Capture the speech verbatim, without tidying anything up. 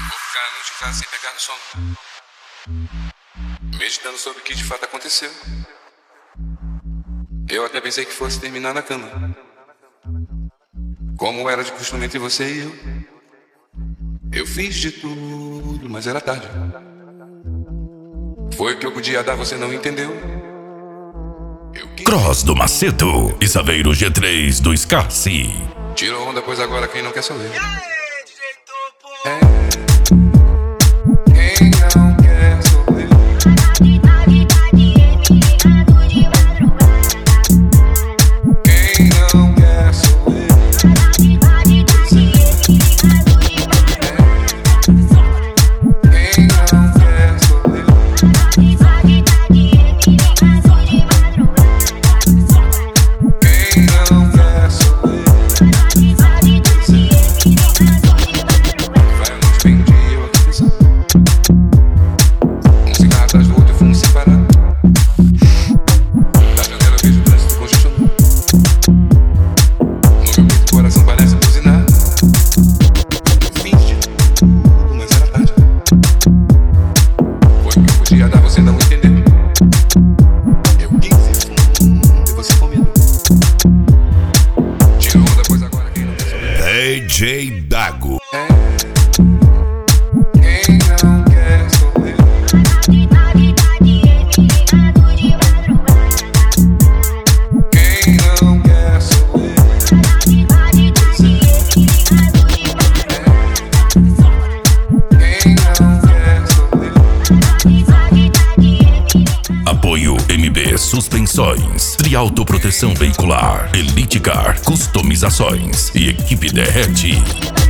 ficar a noite em casa sem pegar no sono, meditando sobre o que de fato aconteceu. Eu até pensei que fosse terminar na cama, como era de costume entre você e eu. Eu fiz de tudo, mas era tarde. Foi o que eu podia dar, você não entendeu. Eu quis... Cross do Macedo e Saveiro G três do Scarce. Tirou onda, pois agora quem não quer saber. E aí, D J Topo? É. Quem não quer sou eu. Quem não quer sou eu. Quem não quer sou eu. Quem não quer sou eu. Vai a noite bem dia, eu aqui pensando. Um cigarro atrás do outro e fumo sem parar. Da janela eu vejo o trânsito congestionado. No meu peito o coração parece buzinar. Eu fiz de tudo, mas era tarde. Foi o que eu podia dar, você não entendeu. Eu quis ir fundo e você com medo. Tirou onda, pois agora quem não quer saber. D J Dago. É. Quem não quer sou eu. Quem não quer sou eu. Quem não quer sou eu. Apoio M B Suspensões, Triautoproteção Veicular, Elite Car Customizações e Equipe Derrete.